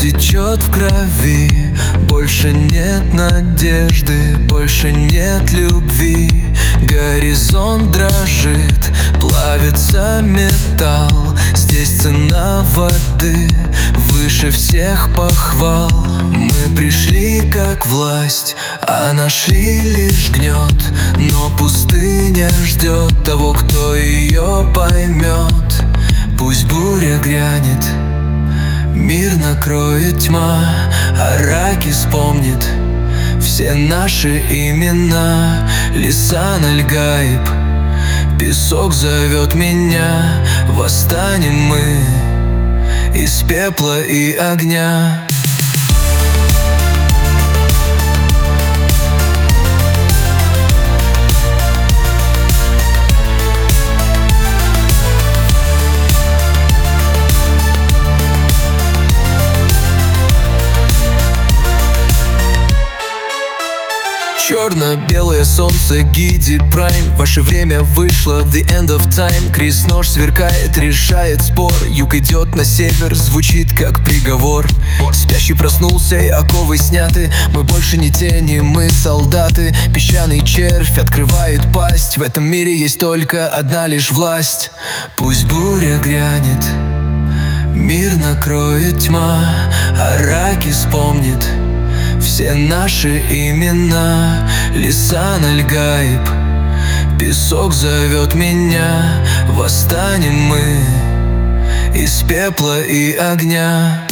течет в крови. Больше нет надежды, больше нет любви. Горизонт дрожит, плавится металл. Здесь цена воды выше всех похвал. Мы пришли как власть, а нашли лишь гнет. Но пустыня ждет того, кто ее поймет. Пусть буря грянет, мир накроет тьма, Аракис помнит все наши имена. Лисан Аль-Гаиб, песок зовет меня. Восстанем мы из пепла и огня. Черно-белое солнце, Гиди Прайм. Ваше время вышло, the end of time. Крис-нож сверкает, решает спор. Юг идет на север, звучит как приговор. Спящий проснулся и оковы сняты. Мы больше не тени, мы солдаты. Песчаный червь открывает пасть. В этом мире есть только одна лишь власть. Пусть буря грянет, мир накроет тьма. Аракис помнит все наши имена. Лисан Аль-Гаиб, песок зовет меня. Восстанем мы из пепла и огня.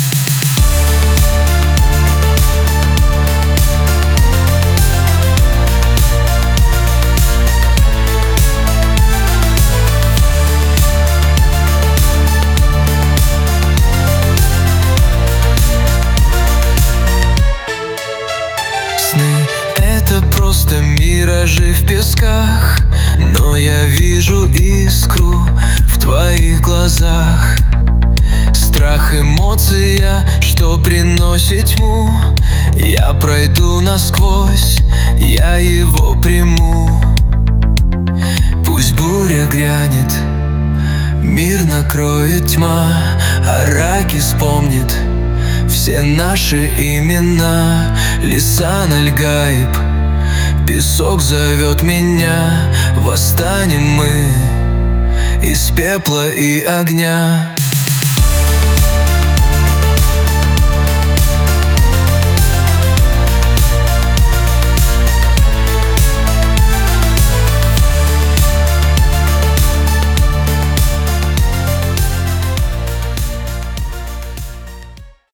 Это просто миражи в песках, но я вижу искру в твоих глазах. Страх, эмоция, что приносит тьму. Я пройду насквозь, я его приму. Пусть буря грянет, мир накроет тьма. Аракис помнит все наши имена. Лисан Аль-Гаиб, песок зовет меня. Восстанем мы из пепла и огня.